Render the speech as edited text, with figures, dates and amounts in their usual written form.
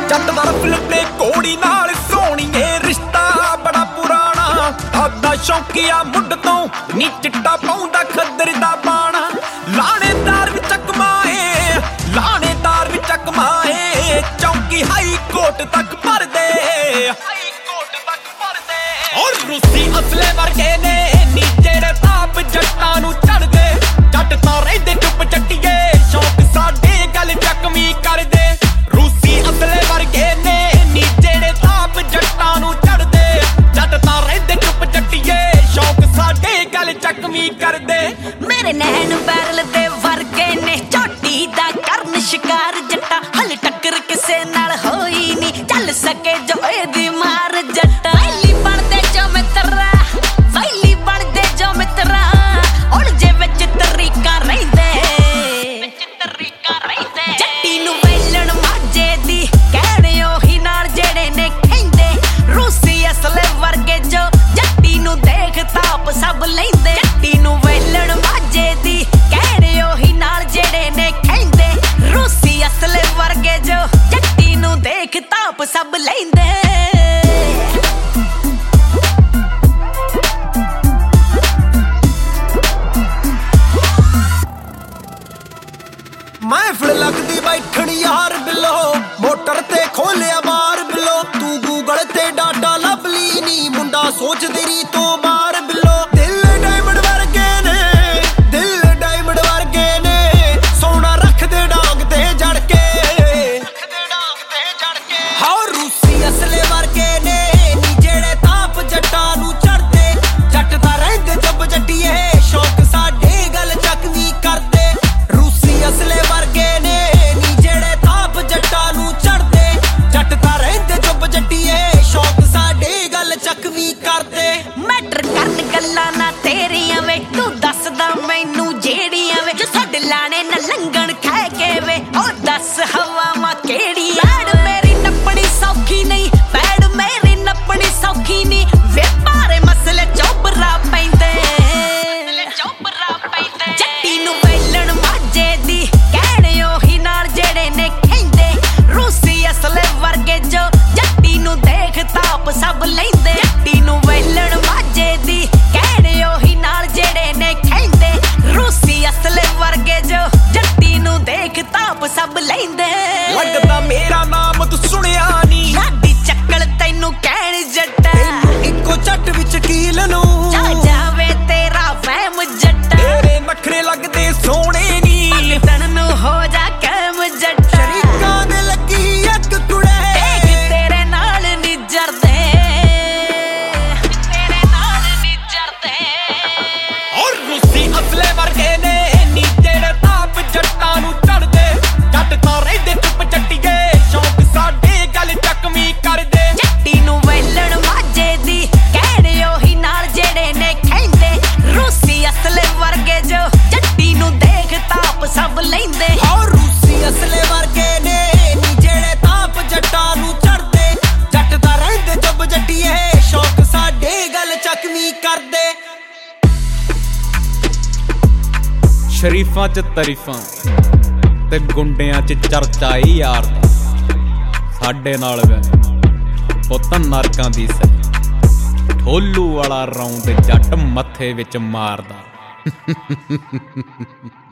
ਜੱਟ ਦਾ ਰਫਲ ਤੇ ਕੋੜੀ ਨਾਲ ਸੋਹਣੀਏ ਰਿਸ਼ਤਾ ਬੜਾ ਪੁਰਾਣਾ। ਆਦਾ ਸ਼ੌਂਕੀਆ ਮੁੱਢ ਤੋਂ ਨੀ ਚਿੱਟਾ ਪਾਉਂਦਾ ਖੱਦਰ ਦਾ ਬਾਣਾ। ਲਾਣੇਦਾਰ ਵੀ ਚੱਕਮਾਏ, ਲਾਣੇਦਾਰ ਵੀ ਚੱਕਮਾਏ, ਚੌਂਕੀ ਹਾਈ ਕੋਰਟ ਤੱਕ ਭਰਦੇ, ਹਾਈ ਕੋਰਟ ਤੱਕ ਭਰਦੇ। ਔਰ ਰੂਸੀ ਅਸਲੇ ਵਰਗੇ ਨੇ ਨੀ ਜਿਹੜੇ ਤਾਪ ਜੱਟਾਂ ਨੂੰ ਚੜਦੇ। ਜੱਟ ਤਾਂ ਰਹਿੰਦੇ ਚੁੱਪ ਚੱਟੀਏ, ਸ਼ੌਂਕ ਸਾਡੇ ਗੱਲ ਚੱਕਵੀਂ ਕਰਦੇ। ਰੂਸੀ ਅਸਲੇ ਵਰਗੇ ਨੇ ਨੀ ਜਿਹੜੇ ਤਾਪ ਜੱਟਾਂ ਨੂੰ ਚੜਦੇ। ਜੱਟ ਤਾਂ ਰਹਿੰਦੇ ਚੁੱਪ ਚੱਟੀਏ, ਸ਼ੌਂਕ ਸਾਡੇ ਗੱਲ ਚੱਕਵੀਂ ਕਰਦੇ। ਮੇਰੇ ਨੈਣ ਬੈਰਲ ਦੇ ਵਰਗੇ ਨੇ, ਝੋਟੀ ਦਾ ਕਰਨ ਸ਼ਿਕਾਰ ਜੱਟਾਂ। ਹਲ ਟੱਕਰ ਕਿਸੇ ਨਾਲ ਹੋਈ ਨੀ, ਚੱਲ ਸਕੇ ਜੋ ਇਹਦੀ ਮਾਰ ਜੱਟਾਂ। ਵੈਲੀ ਬਣਦੇ ਜੋ ਮਿੱਤਰਾ, ਵੈਲੀ ਬਣਦੇ ਜੋ ਮਿੱਤਰਾ, ਉਲਝੇ ਵਿੱਚ ਤਰੀਕਾ ਰਹਿੰਦੇ, ਵਿੱਚ ਤਰੀਕਾ ਰਹਿੰਦੇ। ਜੱਟੀ ਨੂੰ ਵੇਲਣ ਮਾਝੇ ਦੀ ਕਹਿਣੇ ਉਹੀ ਨਾਲ ਜਿਹੜੇ ਨੇ ਖੈਂਦੇ। ਰੂਸੀ ਅਸਲੇ ਵਰਗੇ ਜੋ ਜੱਟੀ ਨੂੰ ਦੇਖ ਤਾਪ ਸਭ ਲੈਂਦੇ। ਜੱਟੀ ਨੂੰ ਵੇਲਣ ਮਾਝੇ ਦੀ ਕਹਿਣੇ ਉਹੀ ਨਾਲ ਜਿਹੜੇ ਨੇ ਖੈਂਦੇ। ਰੂਸੀ ਅਸਲੇ ਵਰਗੇ ਜੋ ਜੱਟੀ ਨੂੰ ਦੇਖ ਤਾਪ ਸਭ ਲੈਂਦੇ। ਮਹਿਫਲ ਲੱਗਦੀ ਬੈਠਣ ਯਾਰ ਬਿੱਲੋ, ਮੋਟਰ ਤੇ ਖੋਲਿਆ ਬਾਰ ਬਿੱਲੋ। ਤੂੰ ਗੂਗਲ ਤੇ ਡਾਟਾ ਲੱਭ ਲਈ ਨੀ, ਮੁੰਡਾ ਸੋਚਦੇ ਰੀ ਤੋਂ ਬਾਹਰ ਬਿੱਲੋ। ਦਿਲ ਡਾਇਮੰਡ ਵਰਗੇ ਨੇ, ਦਿਲ ਡਾਇਮੰਡ ਵਰਗੇ ਨੇ, ਸੋਨਾ ਰੱਖਦੇ ਡਾਂਗ ਤੇ ਜੜ ਕੇ, ਰੱਖਦੇ ਡਾਂਗ ਤੇ ਜੜ ਕੇ। ਹਾਂ ਰੂਸੀ ਅਸਲੇ ਵਰਗੇ ਨੇ ਨੀ ਜਿਹੜੇ ਤਾਪ ਜੱਟਾਂ ਨੂੰ ਚੜਦੇ। ਜੱਟ ਤਾਂ ਰਹਿੰਦੇ ਜੱਬ ਜੱਟੀਏ, ਸ਼ੌਕ ਸਾਡੇ ਗੱਲ ਚੱਕਵੀਂ ਕਰਦੇ। ਰੂਸੀ ਅਸਲੇ ਵਰਗੇ ਨੇ ਨੀ ਜਿਹੜੇ ਤਾਪ ਜੱਟਾਂ ਨੂੰ ਚੜਦੇ। ਜੱਟ ਤਾਂ ਰਹਿੰਦੇ ਚੁੱਪ ਜੱਟੀਏ, ਸ਼ੌਕ ਸਾਡੇ ਗੱਲ ਚੱਕਵੀਂ ਕਰਦੇ। ਮੈਟਰ ਕਰਨ ਗੱਲਾਂ ਨਾ ਤੇਰੀਆਂ ਵੇ, ਤੂੰ ਦੱਸਦਾ ਮੈਨੂੰ ਜਿਹੜੀਆਂ ਵੇ। ਜੋ ਸਾਡੇ ਲਾਣੇ ਨਾ ਲੰਘਣ ਖੈ ਕੇ ਵੇ, ਉਹ ਦੱਸ ਹਵਾਵਾਂ ਕਿਹੜੀਆਂ। ਪੈੜ ਮੇਰੀ ਨੱਪਣੀ ਸੌਖੀ ਨਹੀਂ, ਪੈੜ ਮੇਰੀ ਨੱਪਣੀ ਸੌਖੀ ਨਹੀਂ ਵੇ। ਭਾਰੇ ਮਸਲੇ ਚੋਬਰਾ ਪੈਂਦੇ, ਚੋਬਰਾ ਪੈਂਦੇ। ਜੱਟੀ ਨੂੰ ਵੇਲਣ ਮਾਝੇ ਦੀ ਕਹਿਣੇ ਉਹੀ ਨਾਲ ਜਿਹੜੇ ਨੇ ਖੈਂਦੇ। ਰੂਸੀ ਅਸਲੇ ਵਰਗੇ ਜੋ ਜੱਟੀ ਨੂੰ ਦੇਖ ਤਾਪ ਸਭ ਲੈਂਦੇ। ਜੱਟੀ ਨੂੰ ਵੇਲਣ ਮਾਝੇ ਦੀ ਕਹਿਣੇ ਉਹੀ ਨਾਲ ਜਿਹੜੇ ਨੇ ਖੈਂਦੇ। ਰੂਸੀ ਅਸਲੇ ਵਰਗੇ ਜੋ ਜੱਟੀ ਨੂੰ ਦੇਖ ਤਾਪ ਸਭ ਲੈਂਦੇ। ਲੱਗਦਾ ਮੇਰਾ ਨਾਮ ਤੂੰ ਸੁਣਿਆ ਨੀ, ਲਾਡੀ ਚੱਕਲ ਤੈਨੂੰ ਕਹਿਣ ਜੱਟਾ। ਤੈਨੂੰ ਇੱਕੋ ਝੱਟ ਵਿੱਚ ਕੀਲ ਨੂੰ ਜਾ ਜਾਵੇ ਤੇਰਾ ਵਹਿਮ ਜੱਟਾ। ਤੇਰੇ ਨਖਰੇ ਲੱਗਦੇ ਸੋਹਣੇ ਨੀ, ਭਗਤਣ ਨੂੰ ਹੋ ਜਾ ਕਾਇਮ ਜੱਟਾ। ਸ਼ਰੀਕਾਂ ਦੇ ਲੱਗੀ ਇੱਕ ਕੁੜੇ, ਦੇਖ ਤੇਰੇ ਨਾਲ ਨੀ ਜਰਦੇ, ਤੇਰੇ ਨਾਲ ਨੀ ਜਰਦੇ। ਔਰ ਰੂਸੀ ਅਸਲੇ ਵਰਗੇ ਨੇ ਨੀ ਜਿਹੜੇ ਤਾਪ ਜੱਟਾਂ ਨੂੰ ਚੜਦੇ। ਜੱਟ ਤਾਂ ਰਹਿੰਦੇ ਚੁੱਪ ਚੱਟੀਏ, ਸ਼ੌਕ ਸਾਡੇ ਗੱਲ ਚੱਕਵੀਂ ਕਰਦੇ। ਜੱਟੀ ਨੂੰ ਵੇਲਣ ਮਾਝੇ ਦੀ ਕਹਿਣੇ ਉਹੀ ਨਾਲ ਜਿਹੜੇ ਨੇ ਖੈਂਦੇ। ਰੂਸੀ ਅਸਲੇ ਵਰਗੇ ਜੋ ਜੱਟੀ ਨੂੰ ਦੇਖ ਤਾਪ ਸਭ ਲੈਂਦੇ। ਔਰ ਰੂਸੀ ਅਸਲੇ ਵਰਗੇ ਨੇ ਨੀ ਜਿਹੜੇ ਤਾਪ ਜੱਟਾਂ ਨੂੰ ਚੜਦੇ। ਜੱਟ ਤਾਂ ਰਹਿੰਦੇ ਚੁੱਪ ਜੱਟੀਏ, ਸ਼ੌਕ ਸਾਡੇ ਗੱਲ ਚੱਕਵੀਂ ਕਰਦੇ। ਸ਼ਰੀਫਾਂ ਚ ਤਾਰੀਫਾਂ ਤੇ ਗੁੰਡਿਆਂ ਚ ਚਰਚਾ ਈ ਯਾਰ ਦਾ। ਸਾਡੇ ਨਾਲ ਵੇ ਪੁੱਤ ਨਰਕਾਂ ਦੀ ਸੈ, ਠੋਲੂ ਵਾਲਾ ਰੌਂਦ ਜੱਟ ਮੱਥੇ ਵਿੱਚ ਮਾਰਦਾ।